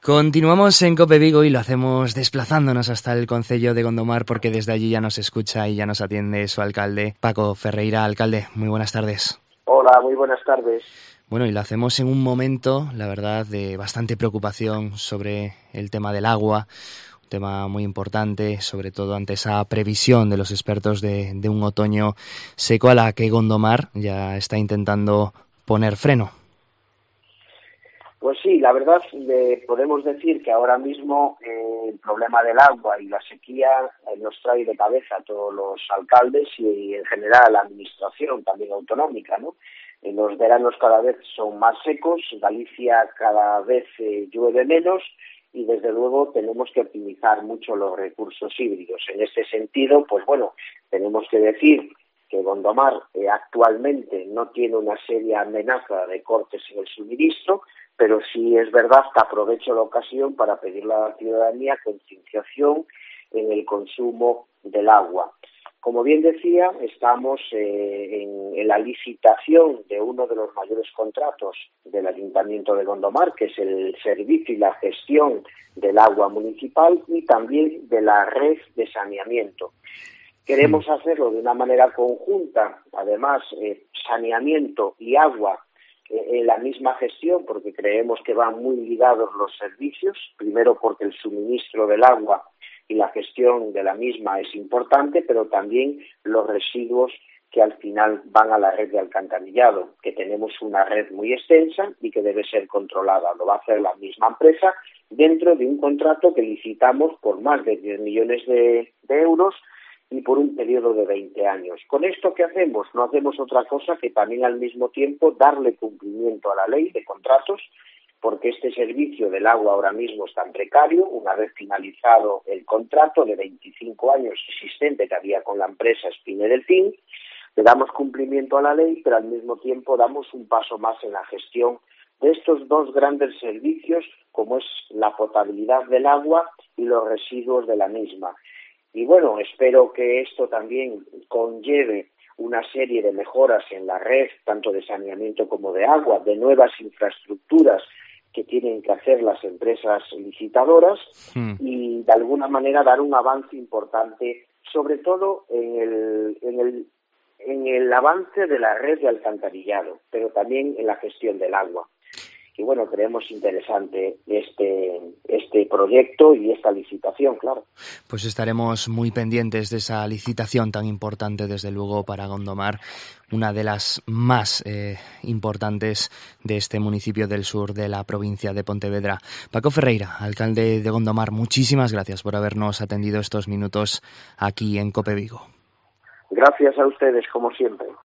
Continuamos en Cope Vigo y lo hacemos desplazándonos hasta el concello de Gondomar porque desde allí ya nos escucha y ya nos atiende su alcalde, Paco Ferreira. Alcalde, muy buenas tardes. Hola, muy buenas tardes. Bueno, y lo hacemos en un momento, la verdad, de bastante preocupación sobre el tema del agua, un tema muy importante, sobre todo ante esa previsión de los expertos de un otoño seco a la que Gondomar ya está intentando poner freno. Pues sí, la verdad podemos decir que ahora mismo el problema del agua y la sequía nos trae de cabeza a todos los alcaldes y en general la administración también autonómica, ¿no? Los veranos cada vez son más secos, Galicia cada vez llueve menos y desde luego tenemos que optimizar mucho los recursos hídricos. En este sentido, pues bueno, tenemos que decir que Gondomar actualmente no tiene una seria amenaza de cortes en el suministro, pero sí es verdad que aprovecho la ocasión para pedirle a la ciudadanía concienciación en el consumo del agua. Como bien decía, estamos en la licitación de uno de los mayores contratos del Ayuntamiento de Gondomar, que es el servicio y la gestión del agua municipal y también de la red de saneamiento. Queremos hacerlo de una manera conjunta, además saneamiento y agua en la misma gestión, porque creemos que van muy ligados los servicios, primero porque el suministro del agua y la gestión de la misma es importante, pero también los residuos que al final van a la red de alcantarillado, que tenemos una red muy extensa y que debe ser controlada. Lo va a hacer la misma empresa dentro de un contrato que licitamos por más de 10 millones de euros y por un periodo de 20 años. ¿Con esto qué hacemos? No hacemos otra cosa que también al mismo tiempo darle cumplimiento a la ley de contratos, porque este servicio del agua ahora mismo es tan precario. Una vez finalizado el contrato de 25 años existente que había con la empresa Espine Delfín, le damos cumplimiento a la ley, pero al mismo tiempo damos un paso más en la gestión de estos dos grandes servicios, como es la potabilidad del agua y los residuos de la misma. Y bueno, espero que esto también conlleve una serie de mejoras en la red, tanto de saneamiento como de agua, de nuevas infraestructuras que tienen que hacer las empresas licitadoras y de alguna manera dar un avance importante, sobre todo en el avance de la red de alcantarillado, pero también en la gestión del agua. Y bueno, creemos interesante este proyecto y esta licitación, claro. Pues estaremos muy pendientes de esa licitación tan importante, desde luego, para Gondomar, una de las más importantes de este municipio del sur de la provincia de Pontevedra. Paco Ferreira, alcalde de Gondomar, muchísimas gracias por habernos atendido estos minutos aquí en Cope Vigo. Gracias a ustedes, como siempre.